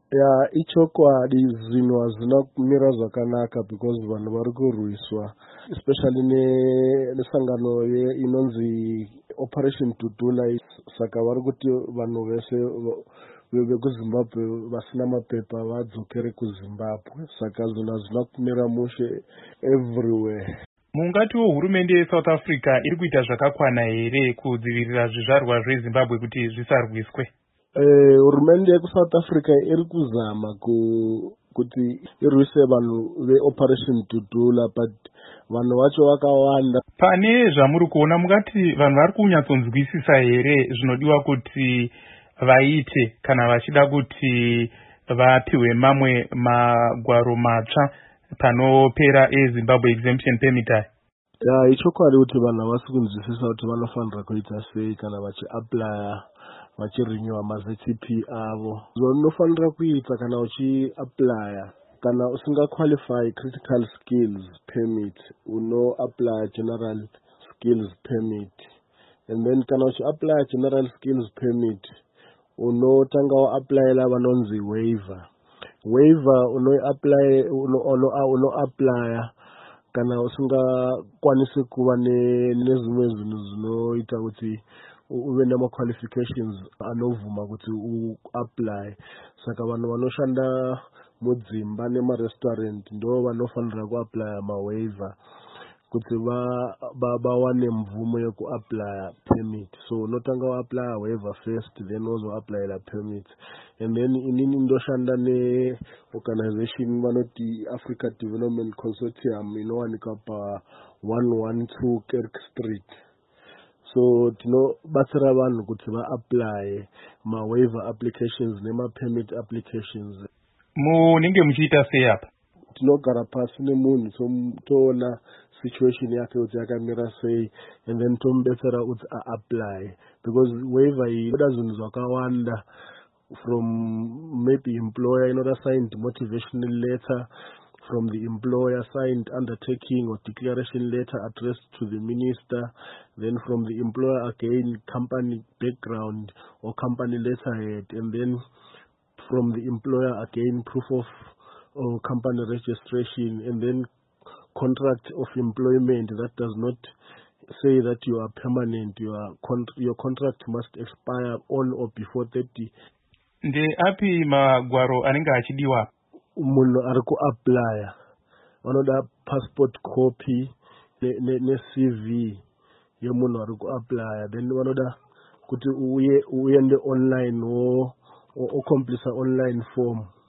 ya ichokwadi zvinhu hazvina kumira zvakanaka because vanhu vari kurwiswa especially nesangano inonzi Operation Tutula. Saka vari kuti vanhu vese vekuzimbabwe vasina mapepa vadzokere kuzimbabwe. Saka zvinhu hazvina kumira mushe everywhere. Mungatiwo hurumende yeSouth Africa iri kuita zvakakwana here kudzivirira zvizvarwa zveZimbabwe kuti zvisarwiswe? Hurumende yeSouth Africa iri kuzama kuti irwise vanhu veOperation Tutula, but vanhu vacho vakawanda. Pane zvamuri kuona mungati vanhu vari kunyatsonzwisisa here zvinodiwa kuti vaite kana vachida kuti vapiwe mamwe magwaro matsva panopera eZimbabwe Exemption Permit? Ichokwadi kuti vanhu havasi kunzwisisa kuti vanofanira kuita sei kana vachiaplya vachirenewa maZTP avo. Zvaunofanira kuita kana uchiaplya, kana usingaqualify critical skills permit, unoaplya general skills permit. And then kana uchiaplya general skills permit, unotanga waaplyela vanonzi waiver. Waiver unoaplya kana usingakwanisi kuva nezvimwe zvinhu zvinoita kuti uve nema-qualifications anovhuma kuti uapply. Saka vanhu vanoshanda mudzimba nemarestaurant ndo vanofanira kuaplya mawaiver kuti vawane mvumo yekuaplya permit. So unotanga waapplya waiver first, then wozoapplyela permit. And then inini ndoshanda ne-organization vanoti Africa Development Consortium inowanika pa 112 Kirk Street. So tinobatsira vanhu kuti vaapply ma-waiver applications nema-permit applications. Munenge muchiita sei apa? Tinogara pasi nemunhu toona situation yake kuti yakamira sei, and then tomubetsera kuti aapply, because waiver iyi inoda zvinhu zvakawanda, from maybe employer inoda signed motivational letter from the employer, signed undertaking or declaration letter addressed to the minister, then from the employer again company background or company letterhead, and then from the employer again proof of company registration, and then contract of employment that does not say that you are permanent. Your contract must expire on or before 30. Ndeapi magwaro anenge achidiwa? Munhu ari kuaplya vanoda passport copy ne-CV yemunhu ari kuaplya, then vanoda kuti uende online or complete online form.